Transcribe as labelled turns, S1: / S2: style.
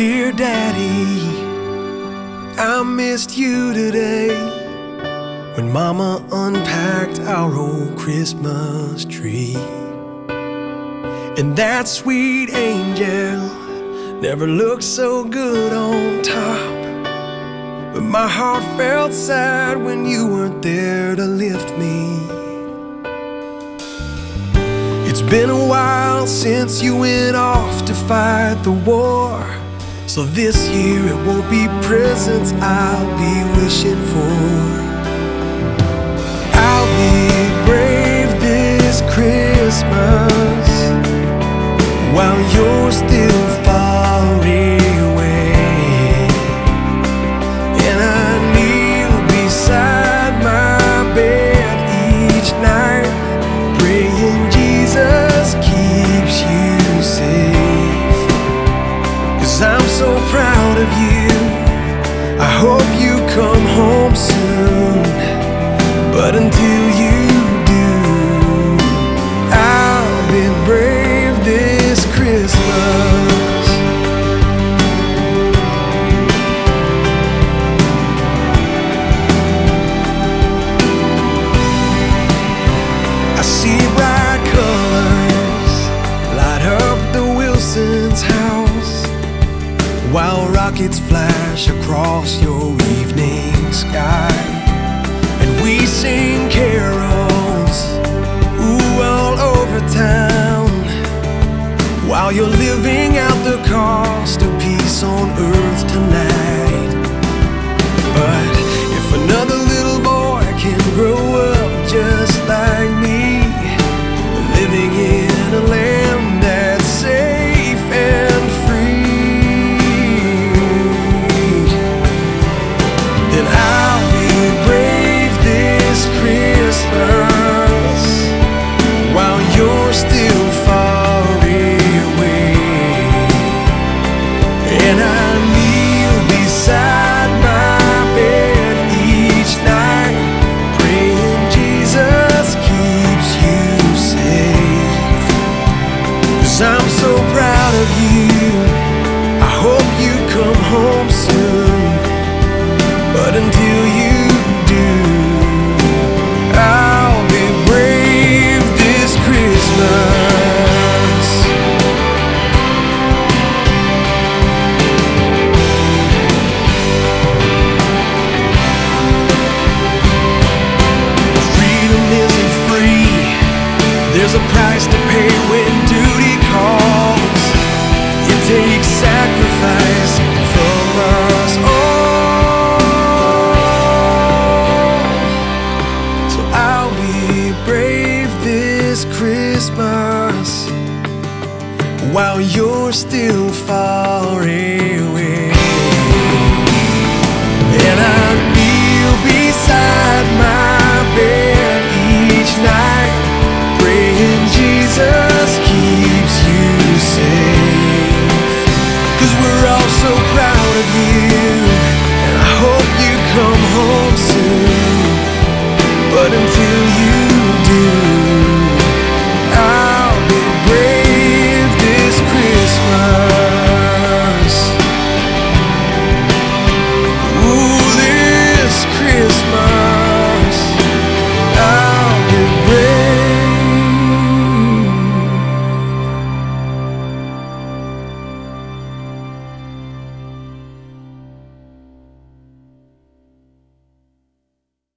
S1: Dear Daddy, I missed you today when Mama unpacked our old Christmas tree. And that sweet angel never looked so good on top, but my heart felt sad when you weren't there to lift me. It's been a while since you went off to fight the war, so this year it won't be presents I'll be wishing for. I'll be brave this Christmas while you're still far away, and I kneel beside my bed each night, praying Jesus keeps you safe. 'Cause I'm so proud of you, I hope you come home soon, but until you do, I'll be brave this Christmas. I see bright colors light up the Wilson's house, while rockets flash across your evening sky, and we sing carols, ooh, all over town, while you're living out the cost of peace on earth tonight. But if another little boy can grow up just like me, living in a land that's safe and free, then I'll be brave this Christmas while you're still far away, and I kneel beside my bed each night, praying Jesus keeps you safe. 'Cause I'm so proud of you, I hope you come home soon, but until you do, I'll be brave this Christmas. Freedom isn't free, there's a price to pay when duty calls. It takes sacrifice from us all. So I'll be brave this Christmas while you're still